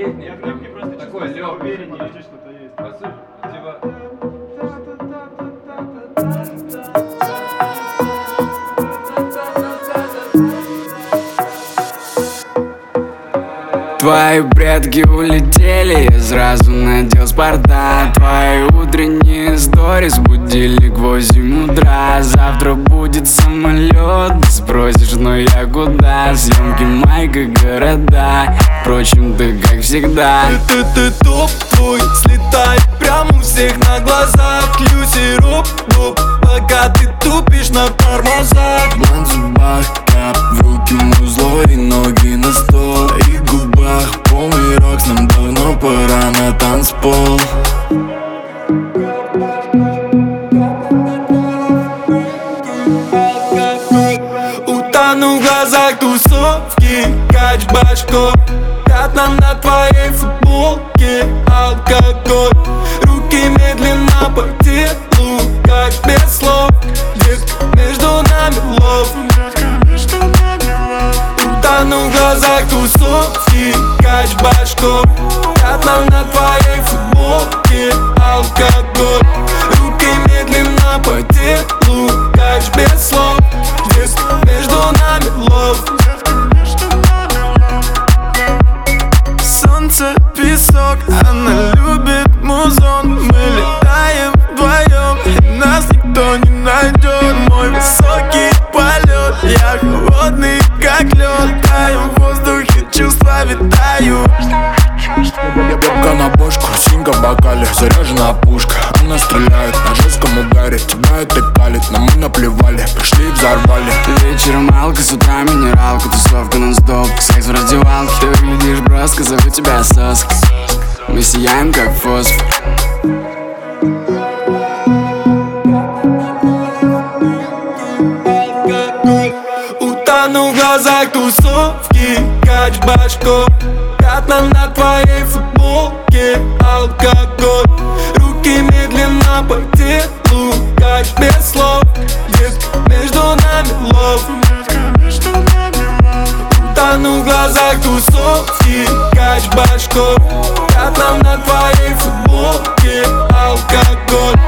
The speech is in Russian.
летний. Я в клипе просто такой чувствую, легкий. увереннее, что что-то есть. По сути, типа... Твои предки улетели, я сразу надел спорта. Твои утренние сторис будили к 8 утра. Завтра будет самолет, ты спросишь, но я куда? Съемки майка, города, впрочем, ты как всегда. Ты топ твой, слетает прямо у всех на глазах. Люси роп, пока ты тупишь на тормозах. Блан в зубах, кап в руки, музло и ноги на стол. И губах полный рокс, нам давно пора на танцпол. Утону в глазах тусовки, кач башков. Пятна на твоей футболке, алкоголь. Руки медленно по телу, как без слов. Детка, между нами лов. Утону в глазах тусовки, кач башков. Пятна на твоей футболке, алкоголь. Руки медленно по телу, как без слов. Детка, между нами лов. Солнце, песок, она любит музон. Мы летаем вдвоем, и нас никто не найдет. Мой высокий полет, я холодный как лед. Таю в воздухе, чувства витают. Бабка на бошку, синька в бокале, заряжена пушка. Она стреляет на жестком угаре. Тебя это калит, но мы наплевали. Пришли и взорвали. Вечером алка, с утра минералка. Тусовка нон-стоп, секс в раздевалке. Ты выглядишь броско, зову тебя соск. Мы сияем как фосфор. Утону в глазах тусовки, кач башков. Пятна на твоей футболке, алкоголь. Руки медленно по телу, как без слов. Детка, между нами лов. Утону в глазах тусовки, кач башков. Пятна на твоей футболке, алкоголь.